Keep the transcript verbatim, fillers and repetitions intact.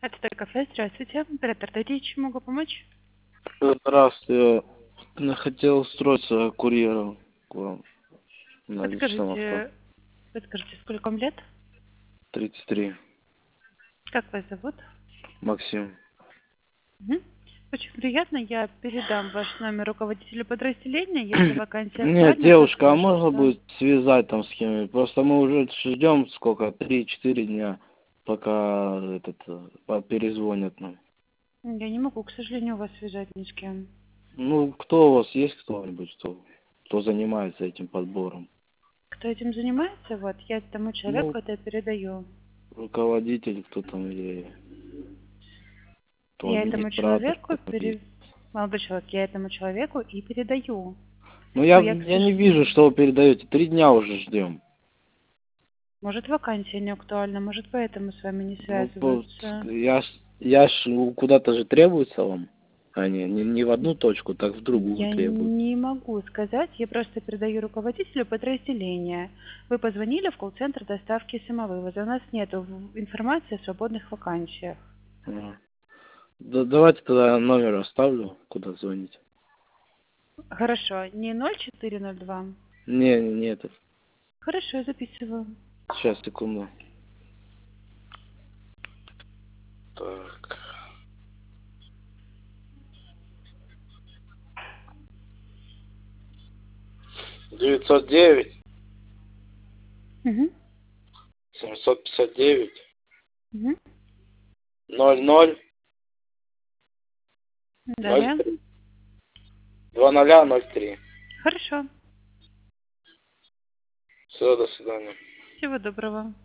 Это кафе, здравствуйте. Оператор, дайте, чем могу помочь? Здравствуйте. Я хотел устроиться курьером к вам на личном авто. Подскажите, подскажите, сколько вам лет? тридцать три. Как вас зовут? Максим. Мгм. Очень приятно, я передам ваш номер руководителю подразделения, если вакансия Нет, актуальна, то девушка, а можно свяжется. будет связать там с кем-нибудь? Просто мы уже ждем сколько, три-четыре дня, пока этот э, по- перезвонят нам. Я не могу, к сожалению, вас связать ни с кем. Ну, кто у вас есть кто-нибудь, кто, кто занимается этим подбором? Кто этим занимается, вот, я тому Ну, человеку это передаю. руководитель, кто там, или кто Я этому администратор, человеку кто там есть. пере... Молодой человек, я этому человеку и передаю. Ну, я, Но я, к я не вижу, сожалению... что вы передаете. Три дня уже ждем. Может, вакансия не актуальна, может, поэтому с вами не Ну, по- связываются. я ж, я ж ну, куда-то же требуется вам, а не, не, не в одну точку, так в другую Я требуется. не могу сказать, я просто передаю руководителю подразделения. Вы позвонили в колл-центр доставки самовывоза. У нас нет информации о свободных вакансиях. А. Да, давайте тогда номер оставлю, куда звонить. Хорошо, не ноль четыре ноль два. Не, не, не это. Хорошо, я записываю. Сейчас, секунду. Так. девятьсот девять Угу. семьсот пятьдесят девять Угу. ноль ноль ноль Далее. три два ноля ноль три. Хорошо. Все, до свидания. Всего доброго.